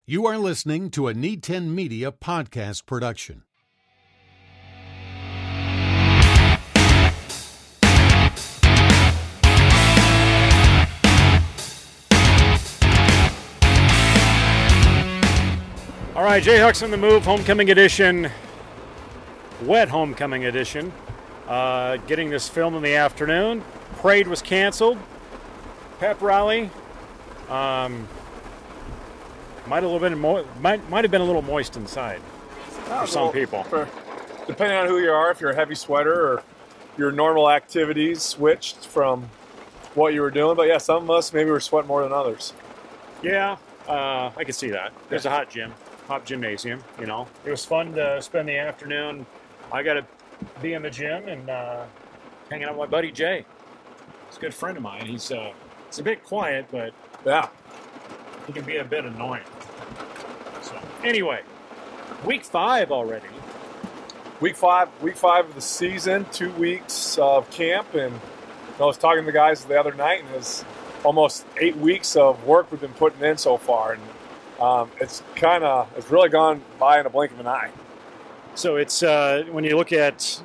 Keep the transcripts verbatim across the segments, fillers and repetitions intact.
You are listening to a N E ten Media podcast production. All right, Jayhawks on the Move, homecoming edition, wet homecoming edition. Uh, getting this film in the afternoon. Parade was canceled. Pep rally. Um, might have been mo- might might have been a little moist inside for some people. For, depending on who you are, if you're a heavy sweater or your normal activities switched from what you were doing. But yeah, some of us maybe were sweating more than others. Yeah, uh, I can see that. There's a hot gym, hot gymnasium. You know, it was fun to spend the afternoon. I got to be in the gym and uh, hanging out with my buddy Jay. He's a good friend of mine. He's uh, it's a bit quiet, but Yeah. he can be a bit annoying. So anyway, week five already. Week five, week five of the season, two weeks of camp, and you know, I was talking to the guys the other night, and it's almost eight weeks of work we've been putting in so far, and um, it's kind of it's really gone by in a blink of an eye. So it's uh, when you look at,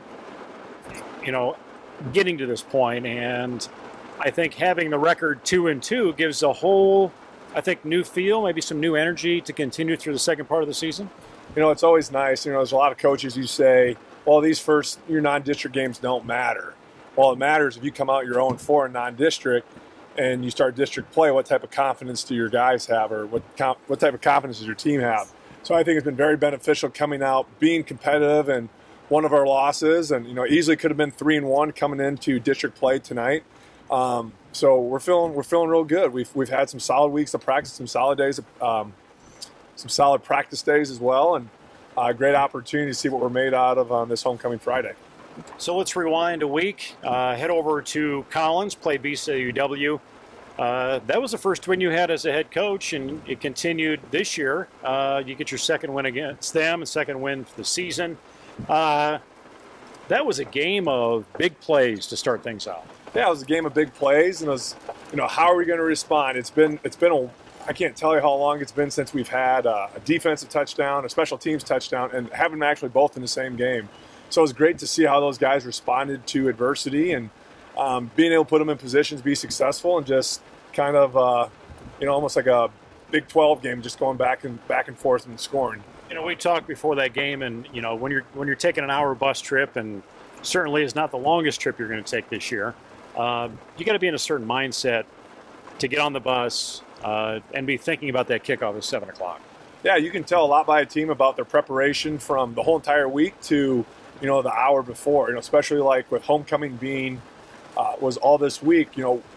you know, getting to this point, and I think having the record two and two gives a whole, I think, new feel, maybe some new energy to continue through the second part of the season. You know, it's always nice. You know, there's a lot of coaches who say, well, these first, your non-district games don't matter. Well, it matters if you come out your own four in non-district and you start district play, what type of confidence do your guys have, or what what type of confidence does your team have? So I think it's been very beneficial coming out, being competitive, and one of our losses, and, you know, easily could have been three and one coming into district play tonight. Um, so we're feeling, we're feeling real good. We've, we've had some solid weeks of practice, some solid days of, um, some solid practice days as well, and a great opportunity to see what we're made out of on this homecoming Friday. So let's rewind a week, uh, head over to Collins, play B C U W. Uh, that was the first win you had as a head coach, and it continued this year. Uh, you get your second win against them, and second win for the season. Uh, that was a game of big plays to start things out. Yeah, it was a game of big plays, and it was, you know, how are we going to respond? It's been, it's been a, I can't tell you how long it's been since we've had uh, a defensive touchdown, a special teams touchdown, and having them actually both in the same game. So it was great to see how those guys responded to adversity, and um, being able to put them in positions to be successful, and just kind of, uh, you know, almost like a Big twelve game, just going back and back and forth and scoring. You know, we talked before that game, and you know, when you're when you're taking an hour bus trip, and certainly is not the longest trip you're going to take this year. Uh, you got to be in a certain mindset to get on the bus uh, and be thinking about that kickoff at seven o'clock. Yeah, you can tell a lot by a team about their preparation from the whole entire week to, you know, the hour before. You know, especially like with homecoming being uh, was all this week. You know,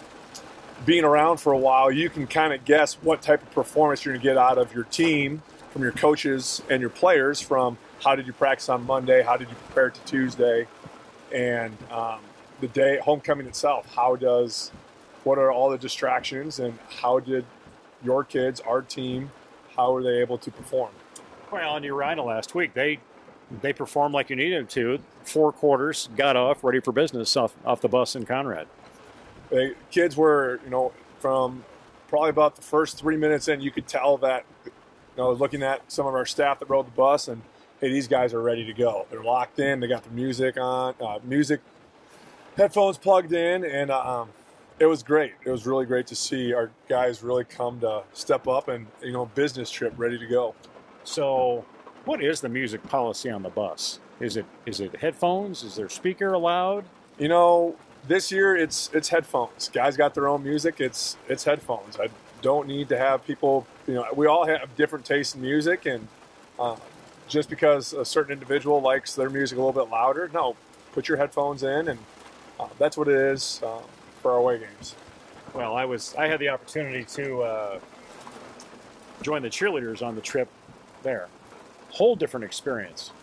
being around for a while, you can kind of guess what type of performance you're going to get out of your team, from your coaches and your players, from how did you practice on Monday, how did you prepare to Tuesday, and um, the day, homecoming itself. How does, what are all the distractions, and how did your kids, our team, how were they able to perform? Well, and you're right. Last week they they performed like you needed them to. Four quarters, got off, ready for business off off the bus in Conrad. The kids were, you know, from probably about the first three minutes in, you could tell that, you know, looking at some of our staff that rode the bus, and hey, these guys are ready to go. They're locked in. They got the music on, uh, music, headphones plugged in, and um, it was great. It was really great to see our guys really come to step up and, you know, business trip ready to go. So, what is the music policy on the bus? Is it is it headphones? Is there speaker allowed? You know, this year it's it's headphones. Guys got their own music. It's it's headphones. I don't need to have people, you know, we all have different tastes in music, and uh, just because a certain individual likes their music a little bit louder, no, put your headphones in, and uh, that's what it is uh, for our away games. Well, I was I had the opportunity to uh, join the cheerleaders on the trip there. Whole different experience.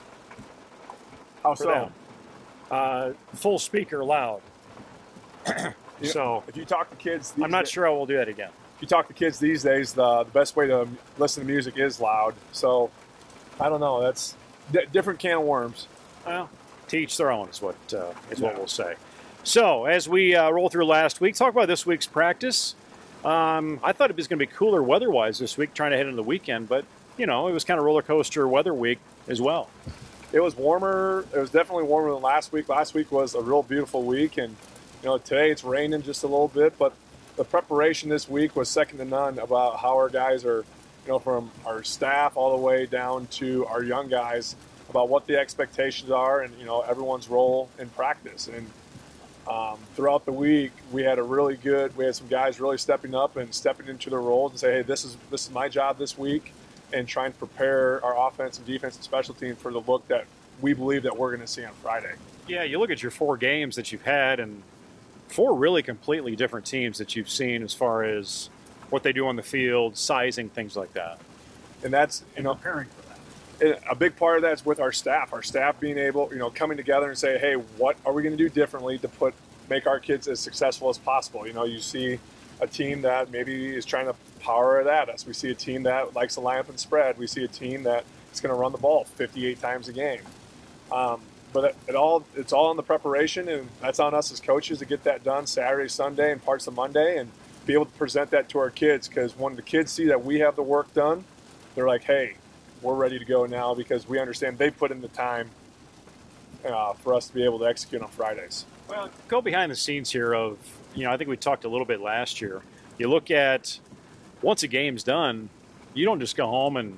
How for so? them. Uh, full speaker loud. So if you talk to kids, these I'm not days, sure I will do that again. If you talk to kids these days, the, the best way to listen to music is loud. So I don't know. That's d- different can of worms. Well, to each their own is what uh, is Yeah. what we'll say. So as we uh, roll through last week, talk about this week's practice. Um, I thought it was going to be cooler weather-wise this week, trying to head into the weekend, but, you know, it was kind of roller coaster weather week as well. It was warmer. It was definitely warmer than last week. Last week was a real beautiful week, and, you know, today it's raining just a little bit, but the preparation this week was second to none about how our guys are, you know, from our staff all the way down to our young guys, about what the expectations are and, you know, everyone's role in practice. And um, throughout the week, we had a really good, we had some guys really stepping up and stepping into their roles and say, hey, this is this is my job this week, and trying to prepare our offense and defense and special team for the look that we believe that we're going to see on Friday. Yeah, you look at your four games that you've had, and four really completely different teams that you've seen as far as what they do on the field, sizing, things like that. And that's, you know, preparing for that. A big part of that's with our staff. Our staff being able, you know, coming together and say, hey, what are we going to do differently to put make our kids as successful as possible? You know, you see a team that maybe is trying to power it at us. We see a team that likes to line up and spread. We see a team that is going to run the ball fifty-eight times a game. Um, but it, it all it's all in the preparation, and that's on us as coaches to get that done Saturday, Sunday, and parts of Monday, and be able to present that to our kids. Because when the kids see that we have the work done, they're like, hey, we're ready to go now, because we understand they put in the time uh, for us to be able to execute on Fridays. Well, go behind the scenes here of, you know, I think we talked a little bit last year. You look at, once a game's done, you don't just go home and,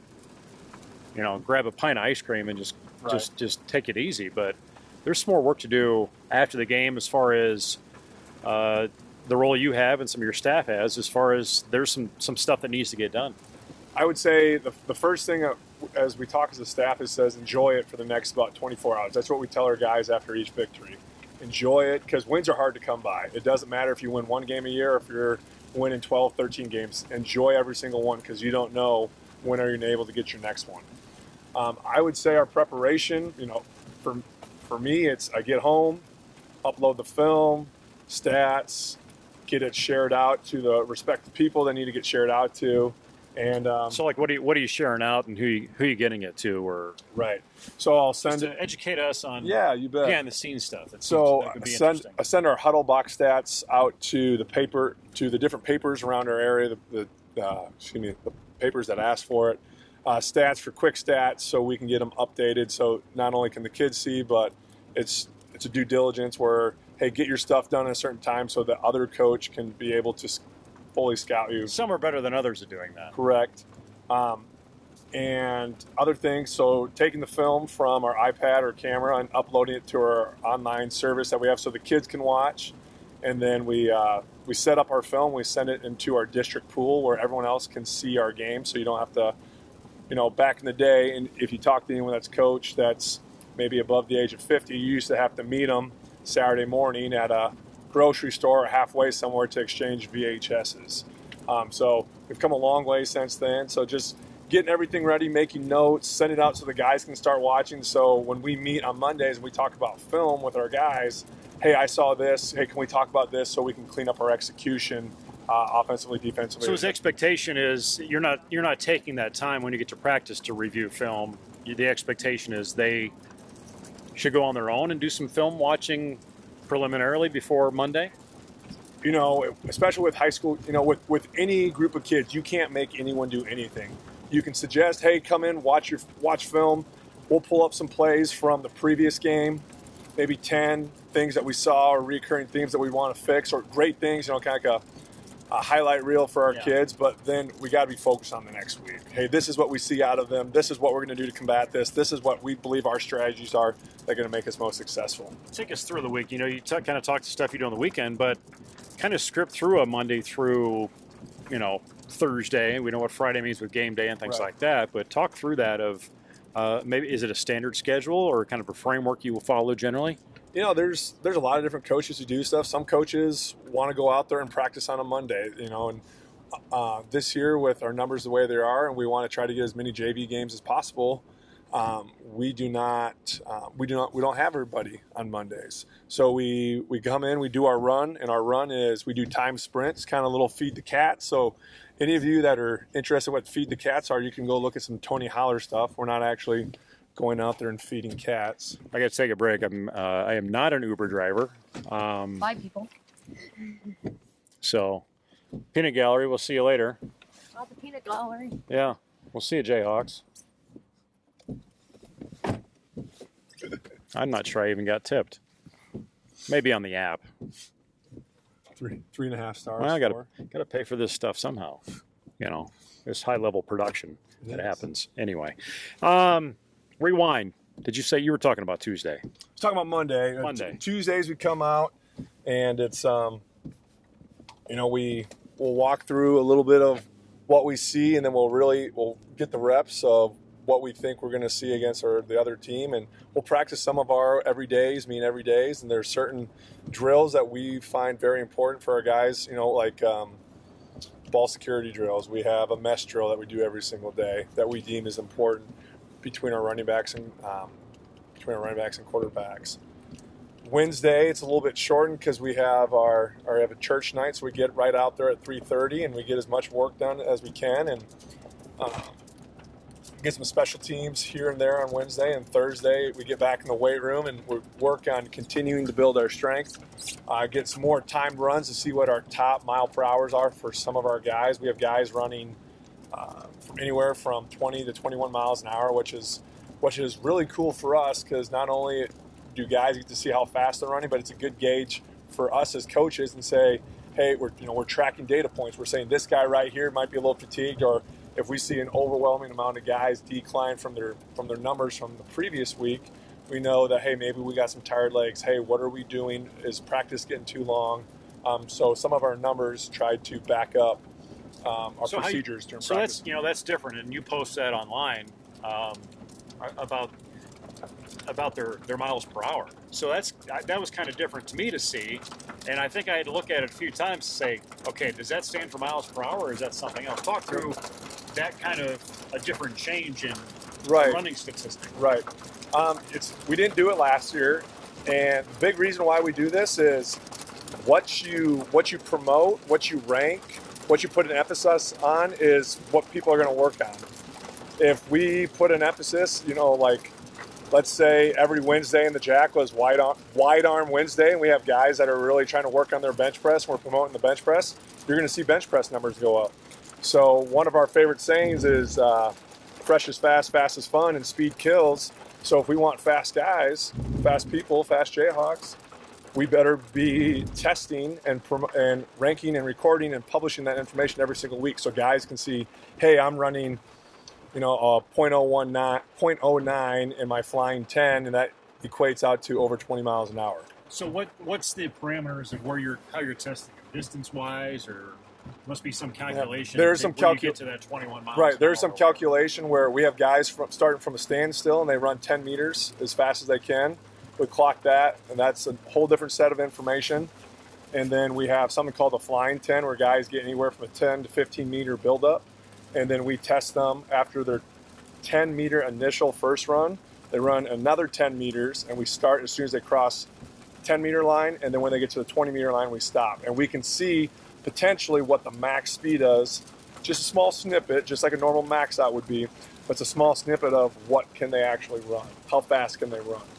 you know, grab a pint of ice cream and just right. just just take it easy. But there's some more work to do after the game as far as uh, the role you have and some of your staff has, as far as there's some, some stuff that needs to get done. I would say the, the first thing, uh, as we talk as a staff, is says enjoy it for the next about twenty-four hours. That's what we tell our guys after each victory. Enjoy it, because wins are hard to come by. It doesn't matter if you win one game a year or if you're winning twelve, thirteen games. Enjoy every single one, because you don't know when are you able to get your next one. Um, I would say our preparation, you know, for, for me, it's I get home, upload the film, stats, get it shared out to the respective people that need to get shared out to. And um, so, like, what are you what are you sharing out, and who you, who are you getting it to, or right? So I'll send it. Educate us on yeah, you bet. behind the scenes stuff. That so seems, that could be send I send our huddle box stats out to the paper to the different papers around our area. The, the uh, excuse me, the papers that ask for it. Uh, stats for quick stats, so we can get them updated. So not only can the kids see, but it's it's a due diligence where, hey, get your stuff done at a certain time so the other coach can be able to fully scout you. Some are better than others at doing that. Correct. Um, and other things, so taking the film from our iPad or camera and uploading it to our online service that we have so the kids can watch. And then we uh, we set up our film, we send it into our district pool where everyone else can see our game, so you don't have to, you know, back in the day, and if you talk to anyone that's coached that's maybe above the age of fifty, you used to have to meet them Saturday morning at a grocery store or halfway somewhere to exchange V H S's. Um, so we've come a long way since then. So just getting everything ready, making notes, sending it out so the guys can start watching. So when we meet on Mondays and we talk about film with our guys, hey, I saw this. Hey, can we talk about this so we can clean up our execution uh, offensively, defensively? So his expectation is you're not you're not taking that time when you get to practice to review film. The expectation is they should go on their own and do some film watching preliminarily before Monday? You know, especially with high school, you know, with, with any group of kids, you can't make anyone do anything. You can suggest, hey, come in, watch your watch film. We'll pull up some plays from the previous game, maybe ten things that we saw or recurring themes that we want to fix, or great things, you know, kind of like a, a highlight reel for our yeah. kids. But then we got to be focused on the next week. Hey, this is what we see out of them. This is what we're going to do to combat this. This is what we believe our strategies are that are going to make us most successful. Take us through the week. You know, you t- kind of talk to stuff you do on the weekend, but kind of script through a Monday through, you know, Thursday. We know what Friday means with game day and things right. like that, but talk through that of uh, maybe is it a standard schedule or kind of a framework you will follow generally? You know, there's there's a lot of different coaches who do stuff. Some coaches want to go out there and practice on a Monday, you know, and uh, this year with our numbers the way they are, and we want to try to get as many J V games as possible. Um, we do not, uh, we do not, we don't have everybody on Mondays. So we, we come in, we do our run, and our run is we do time sprints, kind of little feed the cat. So any of you that are interested in what feed the cats are, you can go look at some Tony Holler stuff. We're not actually going out there and feeding cats. I got to take a break. I'm, uh, I am not an Uber driver. Um, Bye, people. So Peanut Gallery. We'll see you later. Oh, the peanut gallery. Yeah. We'll see you, Jayhawks. I'm not sure I even got tipped. Maybe on the app. Three, three and a half stars. Well, I got to got to pay for this stuff somehow. You know, this high level production It that is. happens anyway. Um, rewind. Did you say you were talking about Tuesday? I was talking about Monday. Uh, Monday. t- Tuesdays we come out, and it's um, you know, we we'll walk through a little bit of what we see, and then we'll really we'll get the reps of what we think we're going to see against our, the other team, and we'll practice some of our everydays, mean everydays, and there's certain drills that we find very important for our guys. You know, like um, ball security drills. We have a mesh drill that we do every single day that we deem is important between our running backs and um, between our running backs and quarterbacks. Wednesday, it's a little bit shortened because we have our, our have a church night, so we get right out there at three thirty and we get as much work done as we can, and um, get some special teams here and there on Wednesday. And Thursday, we get back in the weight room and we work on continuing to build our strength. Uh, get some more timed runs to see what our top mile per hours are for some of our guys. We have guys running uh, from anywhere from twenty to twenty-one miles an hour, which is which is really cool for us because not only do guys get to see how fast they're running, but it's a good gauge for us as coaches and say, hey, we're you know we're tracking data points. We're saying this guy right here might be a little fatigued, or if we see an overwhelming amount of guys decline from their from their numbers from the previous week, we know that, hey, maybe we got some tired legs. Hey, what are we doing? Is practice getting too long? Um, so some of our numbers tried to back up um, our So how you- procedures during So practice. that's you know that's different, and you post that online um, about about their, their miles per hour. So that's that was kind of different to me to see, and I think I had to look at it a few times to say, okay, does that stand for miles per hour, or is that something else? Talk through that kind of a different change in Right. running statistic. Right. Um, it's we didn't do it last year, and the big reason why we do this is what you what you promote, what you rank, what you put an emphasis on is what people are going to work on. If we put an emphasis, you know, like let's say every Wednesday in the Jack was wide arm, wide arm Wednesday, and we have guys that are really trying to work on their bench press, and we're promoting the bench press, you're going to see bench press numbers go up. So one of our favorite sayings is uh, fresh is fast, fast is fun, and speed kills. So if we want fast guys, fast people, fast Jayhawks, we better be testing and prom- and ranking and recording and publishing that information every single week so guys can see, hey, I'm running, you know, a point oh one nine, point oh nine in my flying ten, and that equates out to over twenty miles an hour. So what what's the parameters of where you're how you're testing it? Distance wise, or must be some calculation? There's to some where you calcu- get to that twenty-one miles. Right, an there's hour some or calculation where we have guys from, starting from a standstill and they run ten meters as fast as they can. We clock that, and that's a whole different set of information. And then we have something called the flying ten, where guys get anywhere from a ten to fifteen meter buildup. And then we test them after their ten meter initial first run. They run another ten meters, and we start as soon as they cross ten meter line. And then when they get to the twenty meter line, we stop. And we can see potentially what the max speed is. Just a small snippet, just like a normal max out would be. But it's a small snippet of what can they actually run. How fast can they run?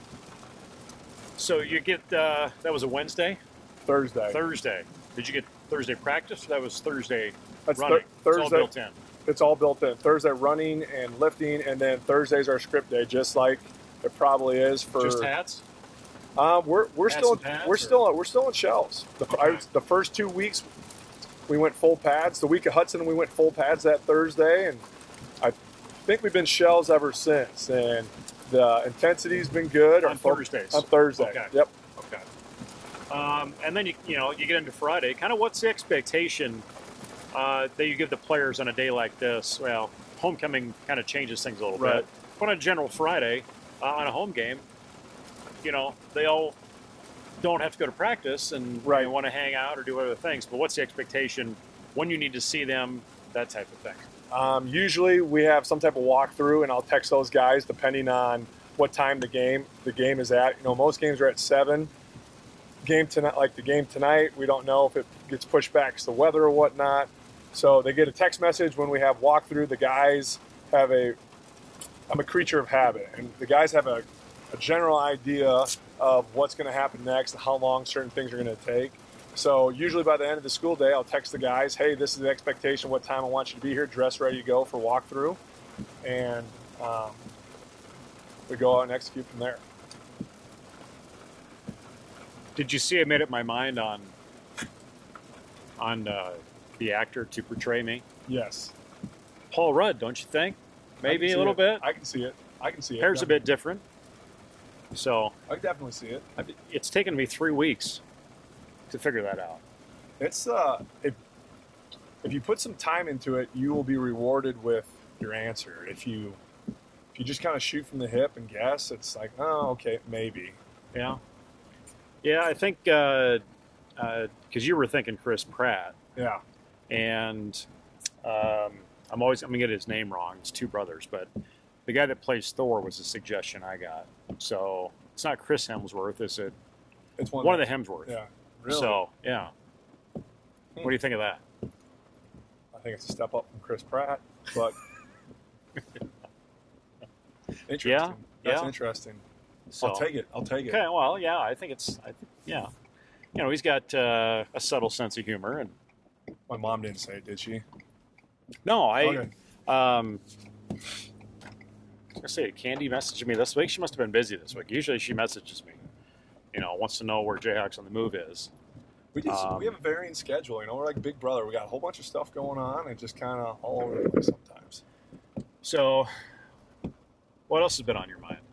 So you get uh, that was a Wednesday, Thursday. Thursday. Did you get Thursday practice? Or that was Thursday That's running. thir- It's all Thursday. built in. It's all built in. Thursday running and lifting, and then Thursday's our script day, just like it probably is for. Just hats. Um, we're we're Hats still and pads, we're or- still we're still in shells. The, I, Okay. the first two weeks we went full pads. The week of Hudson we went full pads that Thursday, and I think we've been shells ever since. And the intensity's been good. On Our fo- Thursdays? On Thursday. Okay. Yep. Okay. Um, and then you you know you get into Friday. Kind of what's the expectation uh, that you give the players on a day like this? Well, homecoming kind of changes things a little Right. bit. But on a general Friday, uh, on a home game, you know they all don't have to go to practice and Right. they want to hang out or do other things. But what's the expectation when you need to see them? That type of thing. Um, usually we have some type of walkthrough, and I'll text those guys depending on what time the game the game is at. You know, most games are at seven. Game tonight, like the game tonight, we don't know if it gets pushed back because the weather or whatnot. So they get a text message when we have walkthrough. The guys have a. I'm a creature of habit, and the guys have a, a general idea of what's going to happen next and how long certain things are going to take. So usually by the end of the school day, I'll text the guys, hey, this is the expectation, what time I want you to be here, dress ready to go for walkthrough. And um, we go out and execute from there. Did you see I made up my mind on on uh, the actor to portray me? Yes. Paul Rudd, don't you think? Maybe a a little bit. I can see it. I can see it. Hair's a bit different. So I can definitely see it. I- it's taken me three weeks to figure that out. It's uh, if if you put some time into it, you will be rewarded with your answer. If you if you just kind of shoot from the hip and guess, it's like, oh, okay, maybe. Yeah. Yeah, I think because uh, uh 'cause you were thinking Chris Pratt, Yeah. and um, I'm always I'm gonna get his name wrong. It's two brothers, but the guy that plays Thor was a suggestion I got. So it's not Chris Hemsworth, is it? It's one, One of the Hemsworth. Yeah. Really? So yeah. What do you think of that? I think it's a step up from Chris Pratt, but interesting. Yeah, That's yeah. interesting. So, I'll take it. I'll take it. Okay, well, yeah, I think it's, I think, yeah, you know, he's got uh, a subtle sense of humor, and My mom didn't say it, did she? no, I, Okay. um, I was gonna say, Candy messaged me this week. She must have been busy this week. Usually, she messages me, you know, wants to know where Jayhawks on the Move is. We just Um, we have a varying schedule. You know, we're like Big Brother. We got a whole bunch of stuff going on, and just kind of all over the place sometimes. So, what else has been on your mind?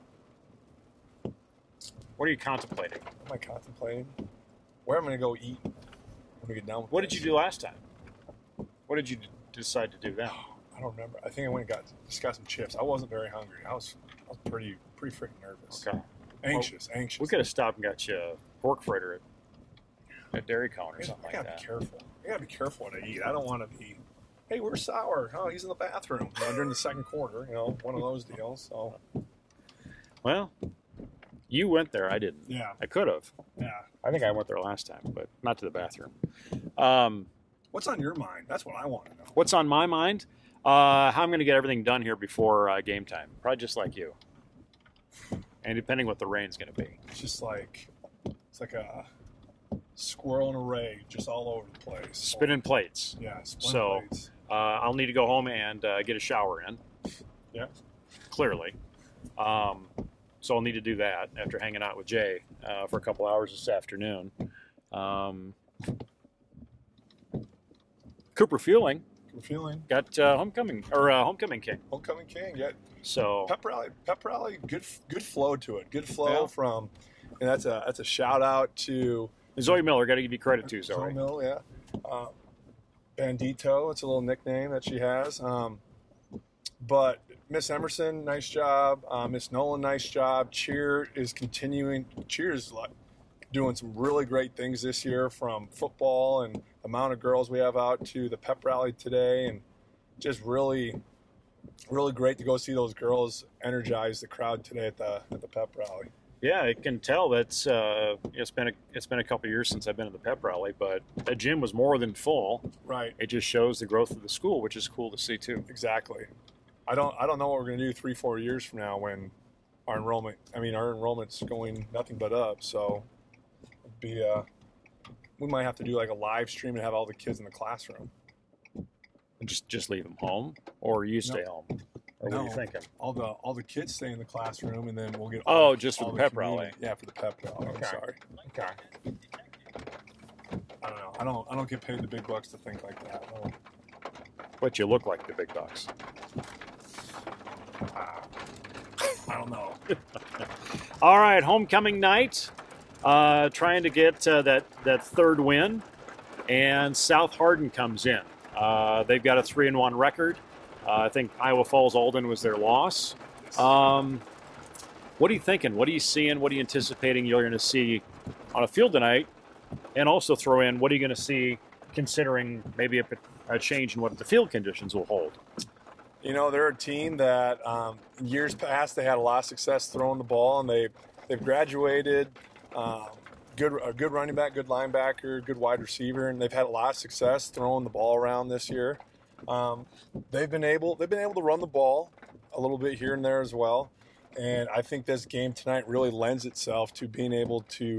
What are you contemplating? What am I contemplating? Where am I going to go eat when we get done with What did this? you do last time? What did you d- decide to do then? I don't remember. I think I went and got just got some chips. I wasn't very hungry. I was I was pretty pretty freaking nervous. Okay. Anxious, anxious. We could have stopped and got you a pork fritter at, at Dairy Cone or I something gotta like be that. careful. I gotta be careful what I eat. I don't want to be. Hey, where's Sour? Oh, he's in the bathroom. You know, during the second quarter, you know, one of those deals. So Well, you went there. I didn't. yeah, I could have. yeah. I think I went there last time, but not to the bathroom. Um, What's on your mind? That's what I want to know. what's on my mind? Uh, how I'm going to get everything done here before uh, game time. Probably just like you. And depending what the rain's going to be. It's just like it's like a squirrel in a rag, just all over the place. Spinning plates. Yeah, spinning So- plates. Uh, I'll need to go home and uh, get a shower in. Yeah. Clearly. Um, so I'll need to do that after hanging out with Jay uh, for a couple hours this afternoon. Um, Cooper Fueling Good feeling. got uh, homecoming or uh, homecoming king. Homecoming King. Yeah. So Pep rally. Pep rally. Good. Good flow to it. Good flow Yeah. from. And that's a that's a shout out to Zoe Miller, got to give you credit too, Zoe Zoe. Mill, yeah. Uh, Bandito, it's a little nickname that she has. Um, but Miss Emerson, nice job. Uh, Miss Nolan, nice job. Cheer is continuing. Cheer is like doing some really great things this year, from football and the amount of girls we have out to the pep rally today, and just really, really great to go see those girls energize the crowd today at the at the pep rally. Yeah, I can tell that's uh, it's been a, it's been a couple years since I've been at the pep rally, but the gym was more than full. Right. It just shows the growth of the school, which is cool to see too. Exactly. I don't I don't know what we're going to do three, four years from now when our enrollment, I mean, our enrollment's going nothing but up. So it'd be, uh, we might have to do like a live stream and have all the kids in the classroom. Just just leave them home, or you stay home, or what are you No. thinking? All the all the kids stay in the classroom, and then we'll get. Oh, all, just for all the pep community- rally. Yeah, for the pep rally. I'm Okay. sorry. Okay. I don't know. I don't. I don't get paid the big bucks to think like that. I don't- But you look like the big bucks. I don't know. All right, homecoming night. Uh, trying to get uh, that that third win, and South Hardin comes in. Uh, they've got a three and one record. Uh, I think Iowa Falls Alden was their loss. Um, what are you thinking? What are you seeing? What are you anticipating you're going to see on a field tonight? And also throw in, what are you going to see considering maybe a, a change in what the field conditions will hold? You know, they're a team that um, in years past they had a lot of success throwing the ball, and they they've graduated. Um, good a good running back, good linebacker, good wide receiver, and they've had a lot of success throwing the ball around this year. Um, they've been able they've been able to run the ball a little bit here and there as well, and I think this game tonight really lends itself to being able to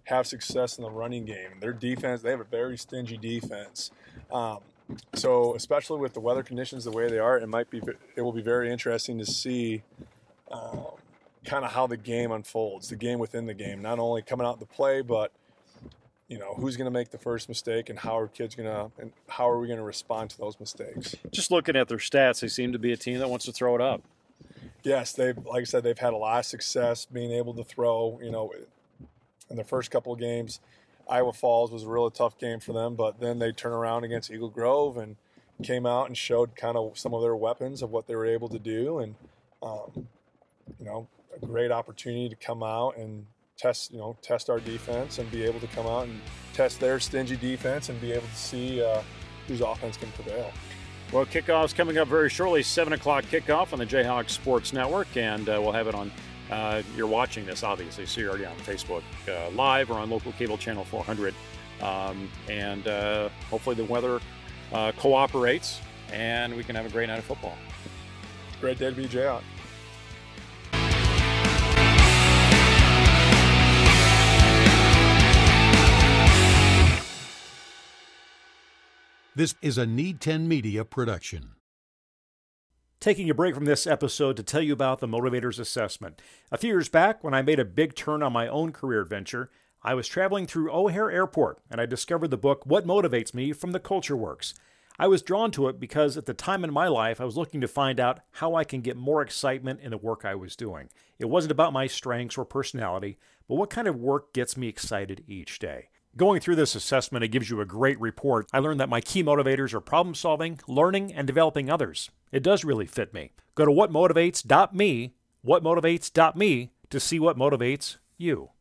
have success in the running game. Their defense, they have a very stingy defense. Um, so especially with the weather conditions the way they are, it might be it will be very interesting to see um, kind of how the game unfolds, the game within the game, not only coming out the play, but you know, who's going to make the first mistake and how are kids going to, and how are we going to respond to those mistakes? Just looking at their stats, they seem to be a team that wants to throw it up. Yes, they've, like I said, they've had a lot of success being able to throw, you know, in their first couple of games. Iowa Falls was a really tough game for them, but then they turn around against Eagle Grove and came out and showed kind of some of their weapons of what they were able to do. And, um, you know, a great opportunity to come out and test, you know, test our defense and be able to come out and test their stingy defense and be able to see uh, whose offense can prevail. Well, kickoff's coming up very shortly, seven o'clock kickoff on the Jayhawk Sports Network, and uh, we'll have it on, uh, you're watching this, obviously, so you're already on Facebook uh, Live or on local cable channel four hundred. Um, and uh, hopefully the weather uh, cooperates, and we can have a great night of football. Great day to be Jayhawk. This is a Need ten Media production. Taking a break from this episode to tell you about the Motivators Assessment. A few years back, when I made a big turn on my own career adventure, I was traveling through O'Hare Airport, and I discovered the book What Motivates Me from the Culture Works. I was drawn to it because at the time in my life, I was looking to find out how I can get more excitement in the work I was doing. It wasn't about my strengths or personality, but what kind of work gets me excited each day. Going through this assessment, it gives you a great report. I learned that my key motivators are problem solving, learning, and developing others. It does really fit me. Go to what motivates dot me, what motivates dot me to see what motivates you.